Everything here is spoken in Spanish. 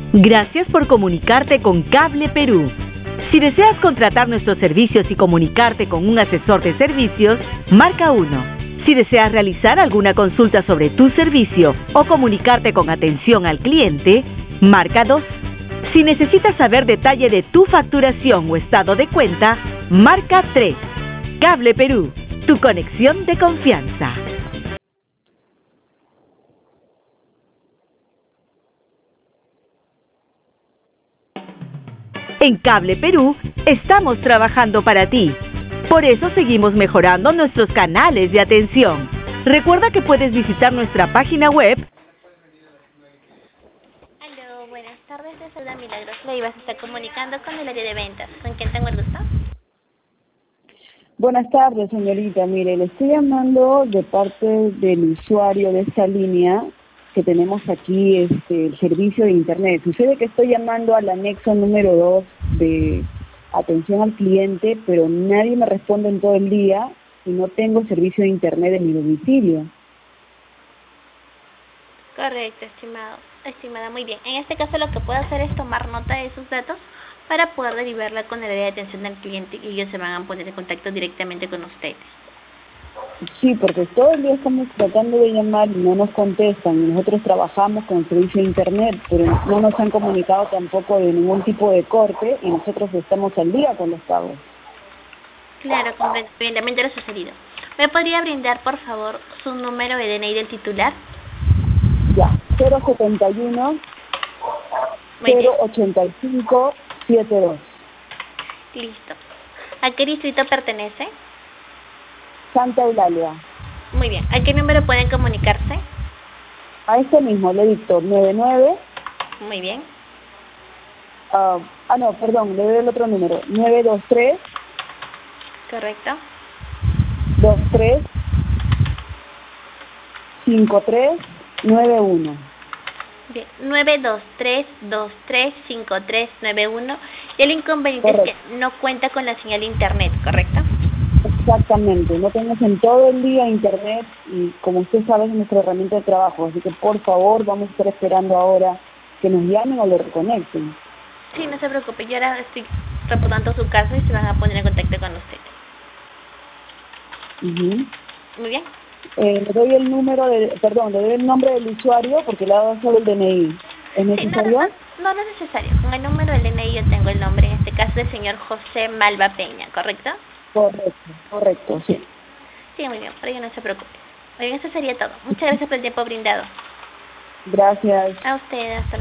Gracias por comunicarte con Cable Perú. Si deseas contratar nuestros servicios y comunicarte con un asesor de servicios, marca 1. Si deseas realizar alguna consulta sobre tu servicio o comunicarte con atención al cliente, marca 2. Si necesitas saber detalle de tu facturación o estado de cuenta, marca 3. Cable Perú, tu conexión de confianza. En Cable Perú estamos trabajando para ti. Por eso seguimos mejorando nuestros canales de atención. Recuerda que puedes visitar nuestra página web. Aló, buenas tardes, te saluda Milagros Leivas. Se está comunicando con el área de ventas. ¿Con quién tengo el gusto? Buenas tardes, señorita. Mire, le estoy llamando de parte del usuario de esta línea que tenemos aquí, el servicio de Internet. Sucede que estoy llamando al anexo número 2 de atención al cliente, pero nadie me responde en todo el día y no tengo servicio de Internet en mi domicilio. Correcto, estimada, muy bien. En este caso lo que puedo hacer es tomar nota de sus datos para poder derivarla con el área de atención al cliente y ellos se van a poner en contacto directamente con ustedes. Sí, porque todo el día estamos tratando de llamar y no nos contestan. Nosotros trabajamos con el servicio de Internet, pero no nos han comunicado tampoco de ningún tipo de corte y nosotros estamos al día con los pagos. Claro, comprendo evidentemente lo sucedido. ¿Me podría brindar, por favor, su número de DNI del titular? Ya, 071 085 72. Listo. ¿A qué distrito pertenece? Santa Eulalia. Muy bien. ¿A qué número pueden comunicarse? A este mismo le dicto 99. Muy bien. Le doy el otro número. 923. Correcto. 23 5391. Bien, 923235391. Y el inconveniente Correcto. es que no cuenta con la señal de internet, ¿correcto? Exactamente, no tenemos en todo el día Internet y como usted sabe es nuestra herramienta de trabajo, así que por favor vamos a estar esperando ahora que nos llamen o lo reconecten. Sí, no se preocupe, yo ahora estoy reportando su caso y se van a poner en contacto con usted. Muy bien. Le doy el nombre del usuario porque le ha dado solo el DNI. ¿Es necesario? No es necesario. Con el número del DNI yo tengo el nombre, en este caso del señor José Malva Peña, ¿correcto? Correcto, sí. Sí, muy bien, por ello no se preocupe. Muy bien, eso sería todo. Muchas gracias por el tiempo brindado. Gracias. A usted, hasta luego.